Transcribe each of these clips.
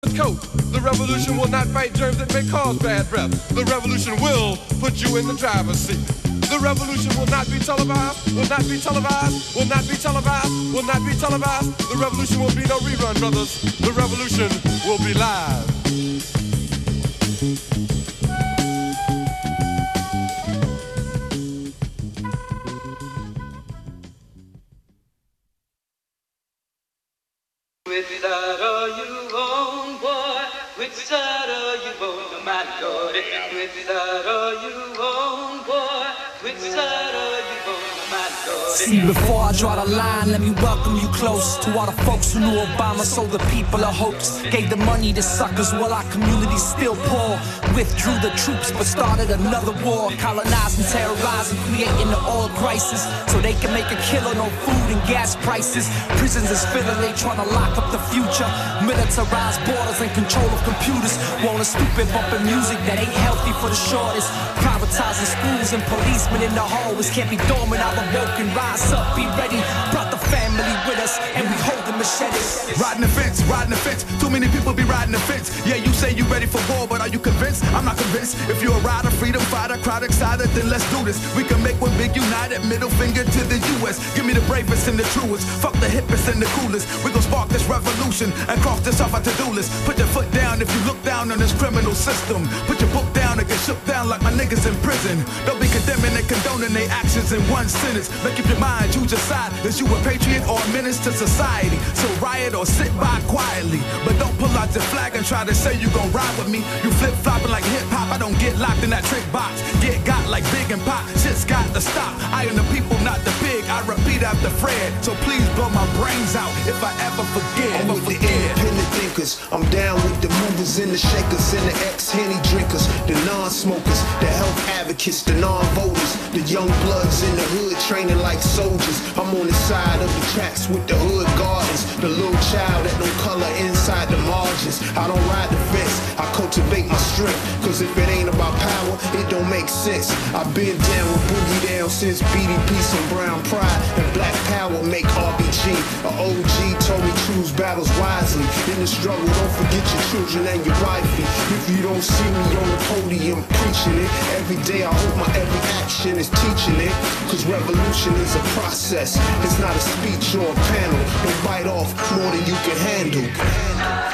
Coat. The revolution will not fight germs that may cause bad breath. The revolution will put you in the driver's seat. The revolution will not be televised, will not be televised, will not be televised, will not be televised. The revolution will be no rerun, brothers. The revolution will be live. Which side are you on, boy? Which side are you on, my lord? Which side are you on, boy? Which side are you on, my lord? See, before I draw the line, let me welcome you close to all the folks who knew Obama sold the people a hoax. Gave the money to suckers while our community's still poor. Withdrew the troops but started another war. Colonizing, terrorizing, creating the oil crisis so they can make a killing on food and gas prices. Prisons is filling, they trying to lock up the future. Militarized borders and control of computers. Want a stupid bumping music that ain't healthy for the shortest. Privatizing schools and policemen in the hallways. Can't be dormant, I'm awoken. Rise up, be ready. Brought the family with us and we hold the machetes. Riding the fence, riding the fence. Too many people be riding the fence. Yeah, you say you ready for war, but are you convinced? I'm not convinced. If you're a rider, freedom fighter, crowd excited, then let's do this. We can make one big united, middle finger to the US. Give me the bravest and the truest. Fuck the hippest and the coolest. We gon' spark this revolution and cross this off our to-do list. Put your foot down if you look down on this criminal system. Put your book down and get shook down like my niggas in prison. Don't be condemning and condoning their actions in one sentence. Make up your mind, choose your side. Is you a patriot or a menace to society? So riot or sit by quietly. But don't pull out your flag and try to say you gon' ride with me. You flip-flopping like hip-hop. I don't get locked in that trick box. Get got like Big and Pop. Shit's got to stop. I am the people, not the pig. I repeat after Fred. So please blow my brains out if I ever forget. I'm with the independent thinkers. I'm down with the movers and the shakers and the ex-Henny drinkers, the non-smokers, the health advocates, the non-voters, the young bloods in the hood training like soldiers. I'm on the side of the tracks with the hood gardens, the little child that don't color inside the margins. I don't ride the fence, I cultivate my strength, cause if it ain't about power, it don't make sense. I've been down with Boogie Down since BDP, some Brown Pride, and Black Power make RBG. A OG told me choose battles wisely. In the struggle, don't forget your children and your wifey. If you don't see me on the podium preaching it, every day I hope my every action is teaching it. Cause revolution is a process, it's not a speech or a panel. Don't bite off more than you can handle.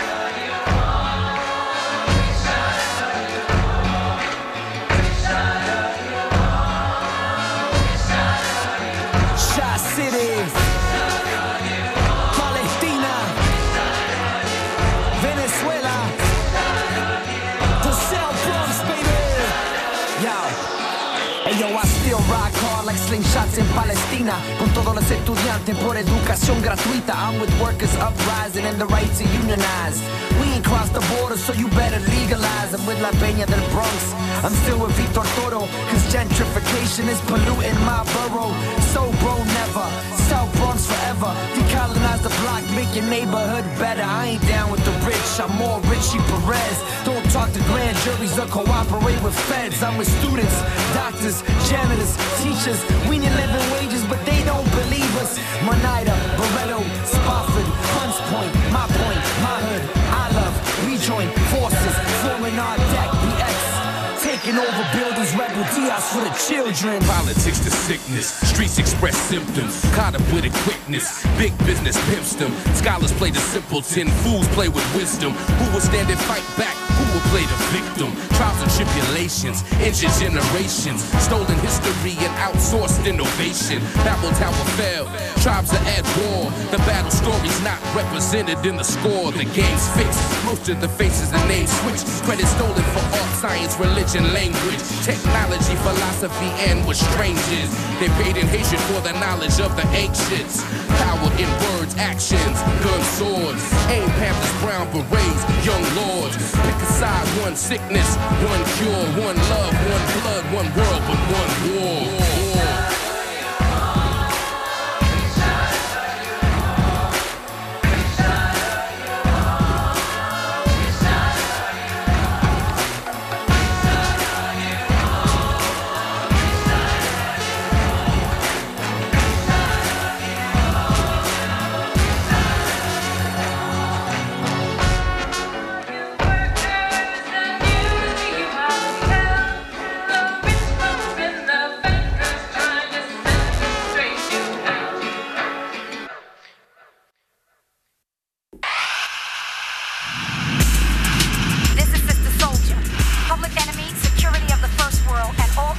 Like slingshots in Palestina, con todos los estudiantes por educación gratuita. I'm with workers uprising and the right to unionize. We ain't crossed the border, so you better legalize. I'm with La Peña del Bronx. I'm still with Vitor Toro, cause gentrification is polluting my borough. So bro, never. South Bronx forever. Decolonize the block, make your neighborhood better. I ain't down with the rich, I'm more Richie Perez. Don't talk to grand juries or cooperate with feds. I'm with students, doctors, janitors, teachers. We need living wages, but they don't believe us. Monida, Barretto, Spofford, Hunts Point, my hood. I love, we join forces, forming our deck, BX. Taking over buildings, rebel Diaz for the children. Politics to sickness, streets express symptoms. Caught up with a quickness, big business pimps them. Scholars play the simpleton, fools play with wisdom. Who will stand and fight back? Who will play the victim? Trials and tribulations, injured generations. Stolen history and outsourced innovation. Babel Tower fell, tribes are at war. The battle story's not represented in the score. The game's fixed, most of the faces and names switched. Credit stolen for art, science, religion, language, technology, philosophy, and with strangers. They paid in hatred for the knowledge of the ancients. Power in words, actions, guns, swords. Aim Panthers, brown berets, young lords. Pick a side, one sickness, one cure, one love, one blood, one world, but one war.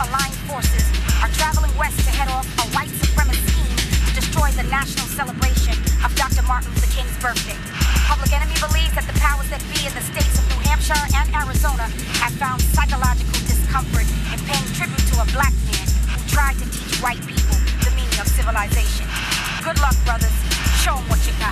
aligned forces are traveling west to head off a white supremacist scheme to destroy the national celebration of Dr. Martin Luther King's birthday. Public Enemy believes that the powers that be in the states of New Hampshire and Arizona have found psychological discomfort in paying tribute to a black man who tried to teach white people the meaning of civilization. Good luck, brothers. Show them what you got.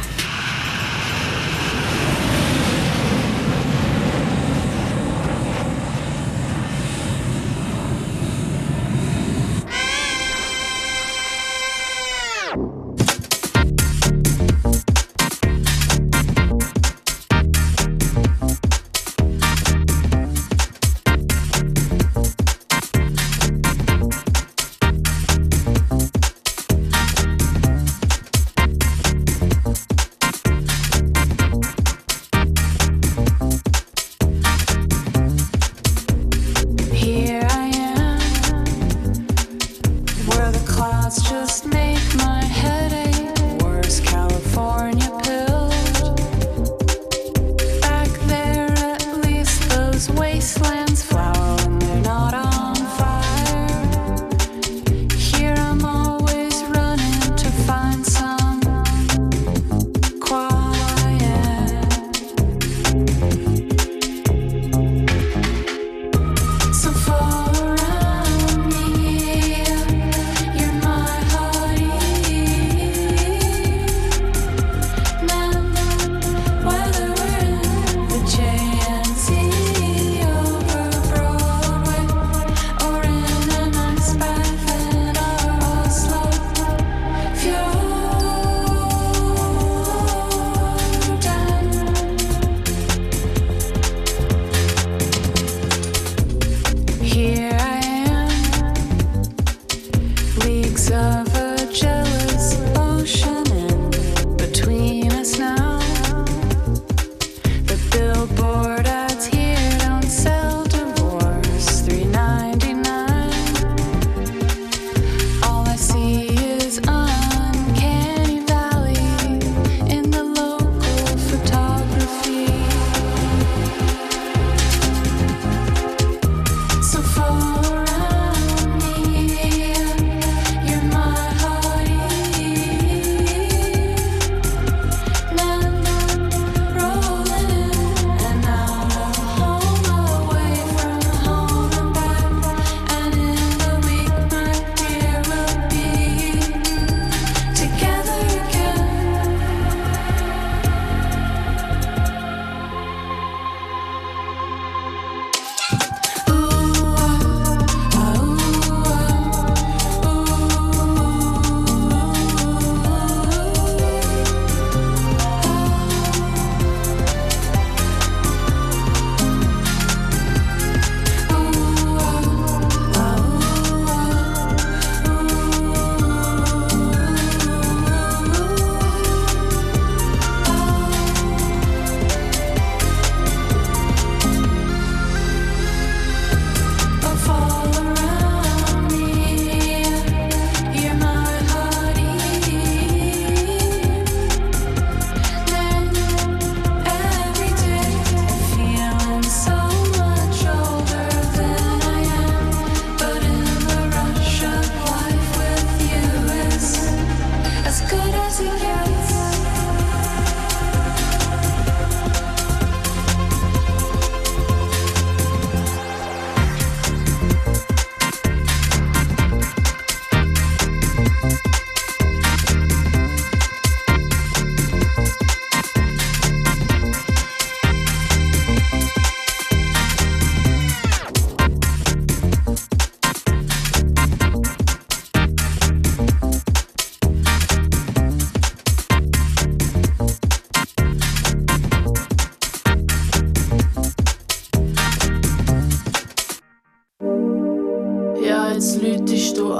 jetzt läutest du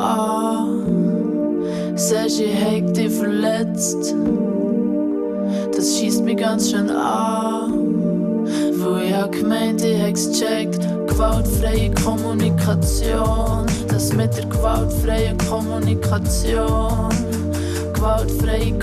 an, sagst, ich hätte dich verletzt. Das schiesst mich ganz schön an, weil ich hab gemeint, ich hätt's gecheckt. Gewaltfreie Kommunikation, das mit der gewaltfreien Kommunikation. Gewaltfreie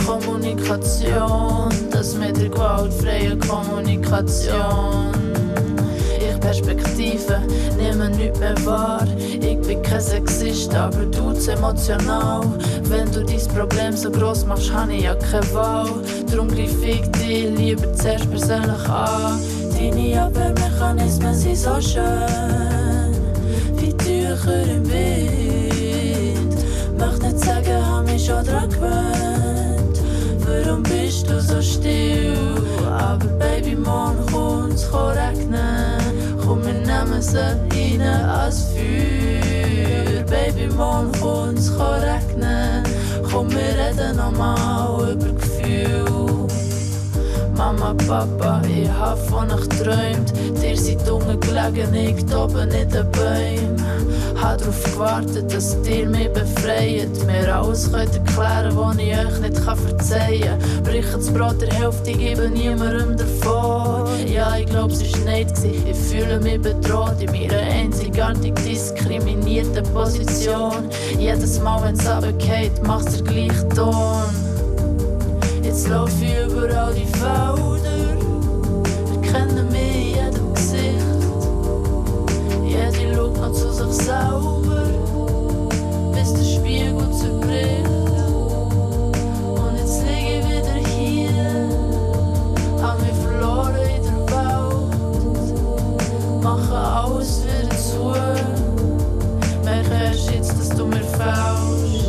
Kommunikation, das mit der gewaltfreien Kommunikation. Ich Perspektive, nehmen nichts mehr wahr. Ich bin kein Sexist, aber du's emotional. Wenn du dein Problem so gross machst, habe ich ja keine Wahl. Darum greif ich dich lieber zuerst persönlich an. Deine Abwehrmechanismen sind so schön, wie Tücher im Wind. Möchte nicht sagen, hab mich schon dran gewöhnt. Warum bist du so still? Aber Baby, morgen kommt's regnen. Komm, wir nehmen sie rein als Feuer. Baby, morgen kommt's regnen. Komm, wir reden nochmal über Gefühl. Mama, Papa, ich hab von euch geträumt. Ihr seid unten gelegen, ich oben in den Bäumen. Hab darauf gewartet, dass ihr mich befreit. Mir alles könnt erklären, was ich euch nicht verzeihen kann. Brich das Brot der Hälfte, ich gebe niemandem davon. Ja, ich glaub, es war nicht. Ich fühle mich bedroht in meiner einzigartig diskriminierten Position. Jedes Mal, wenn's runtergeht, macht's der gleiche Ton. Jetzt lauf ich überall die Felder, erkennen mich in jedem Gesicht. Jede schaut noch zu sich selber, bis der Spiegel zerbricht. Und jetzt liege ich wieder hier, hab mich verloren in der Welt. Mache alles wieder zu, merke erst jetzt, dass du mir fehlst.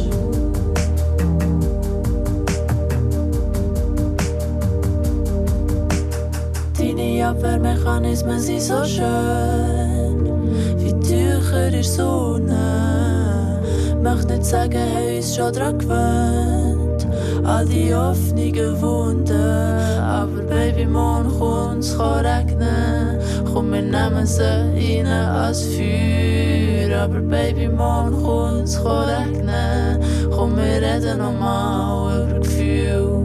Deine Abwehrmechanismen sind so schön, wie Tücher in der Sonne. Möchte nicht sagen, haben uns schon dran gewöhnt, an die offenen Wunden. Aber Baby, morgen kommt's regnen. Komm, wir nehmen sie rein als Feuer. Aber Baby, morgen kommt's regnen. Komm, wir reden nochmal über Gefühl.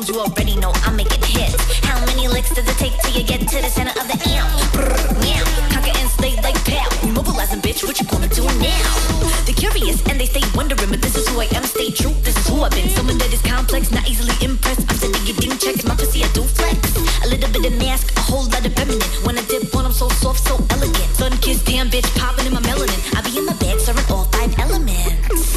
songs you already know. I'm making hits. How many licks does it take till you get to the center of the amp? Brr, meow. Conquer and slay like pow. We mobilizing, bitch. What you gonna do now? They're curious and they stay wondering, but this is who I am. Stay true. This is who I've been. Someone that is complex, not easily impressed. I'm sending you ding checks. My pussy I do flex. A little bit of mask, a whole lot of feminine. When I dip on, I'm so soft, so elegant. Sun kiss, damn bitch, popping in my melanin. I be in my bag, serving all 5 elements.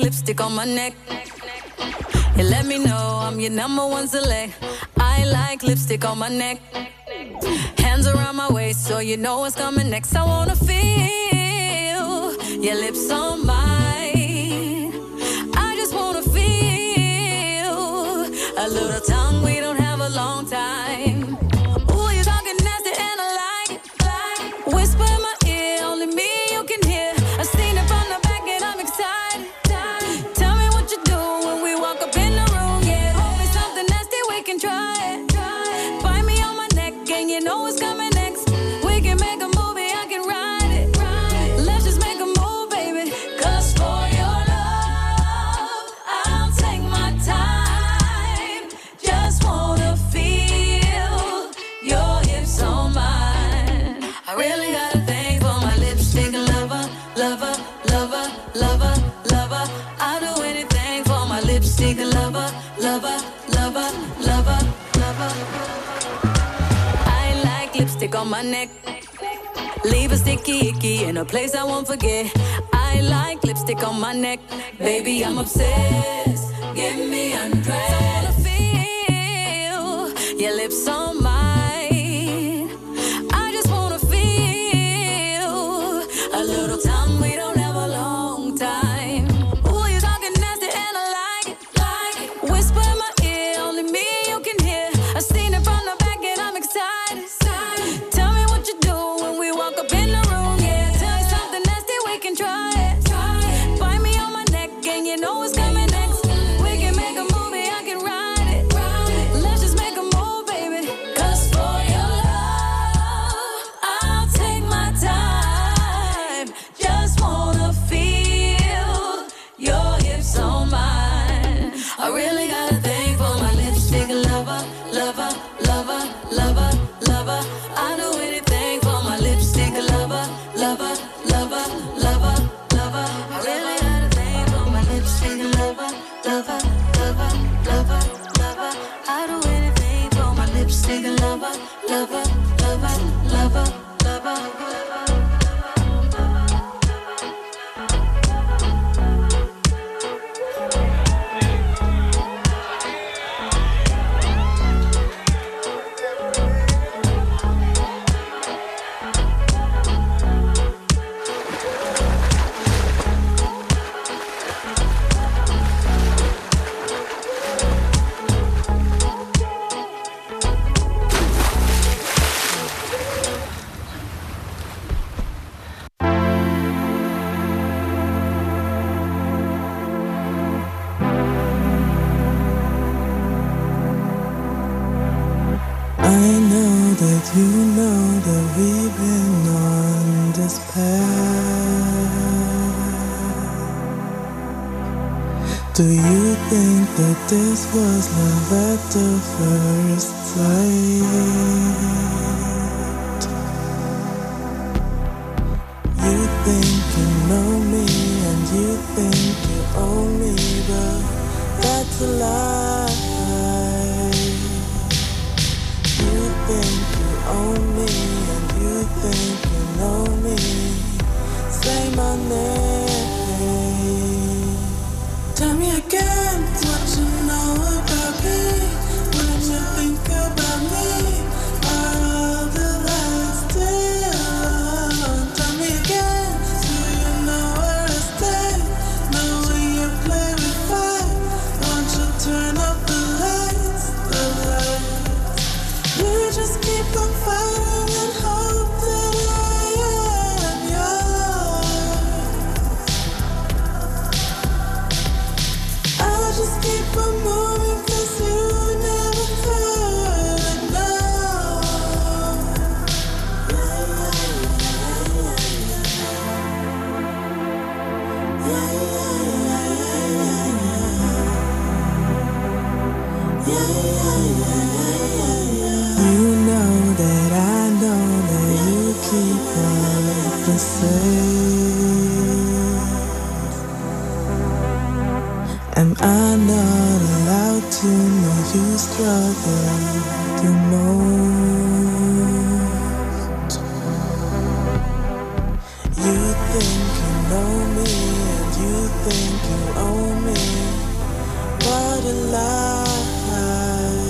lipstick on my neck. You let me know I'm your number one select. I like lipstick on my neck. Hands around my waist so you know what's coming next. I wanna feel your lips on mine. I just wanna feel a little tongue, we don't have a long time. Ooh, you're talking nasty and I like it. Whisper in my ear, only me you can hear. I've seen it from the back and I'm excited. Tell me what you do when we walk up in the room. Yeah, hold me something nasty, we can try it. Bite me on my neck and you know what's coming next. We can make a movie, I can write it. Let's just make a move, baby. 'Cause for your love, I'll take my time. Just wanna feel your hips on mine. I really got a thing for my lipstick lover, lover, lover, lover, lover. I'll do anything for my lipstick lover, lover, lover, lover, lover. I like lipstick on my neck. Leave a sticky icky in a place I won't forget. I like lipstick on my neck. Baby, I'm obsessed. Give me undressed. I wanna feel your lips on mine. I just wanna feel a little time. We don't have a long time. Ooh, you're talking nasty and I like it. Whisper in my ear, only me you can hear. I've seen it from the back and I'm excited. Tell me what you do when we walk up in the room. Yeah, tell me something nasty, we can try it. Bite me on my neck and you know what's coming next. We can make a movie, I can write it. Let's just make a move, baby. 'Cause for your love, I'll take my time. Just wanna feel your hips on mine. I really got a thing for my lipstick lover, lover, lover, lover, lover. I do anything for my lipstick lover, lover, lover, lover, lover. I really got a thing for my lipstick lover, lover, lover, lover, lover. I do anything for my lipstick lover, lover, lover, lover, lover. I know that you know that we've been on this path. Do you think that this was love at the first sight? You think you know me and you think you own me, but that's a lie. You think you own me and you think you know me. Say my name. Tell me again what you know about me. What you think about me. Are all the lights still on? Tell me again. Do you know where I stay? Know when you play with fire. Won't you turn up the lights? The lights. You just keep on fighting and hope that I am yours. I'll just keep on moving 'cause you never heard enough. You know that I know that you keep on the same. Am I not allowed to know you struggle the most? You think you know me and you think you own a lie.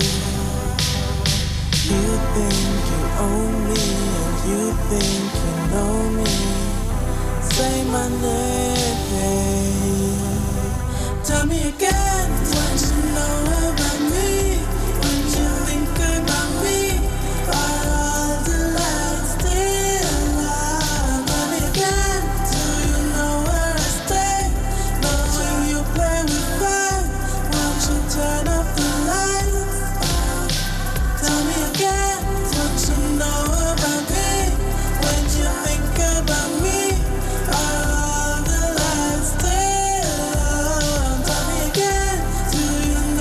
You think you own me, and you think you know me. Say my name. Tell me again.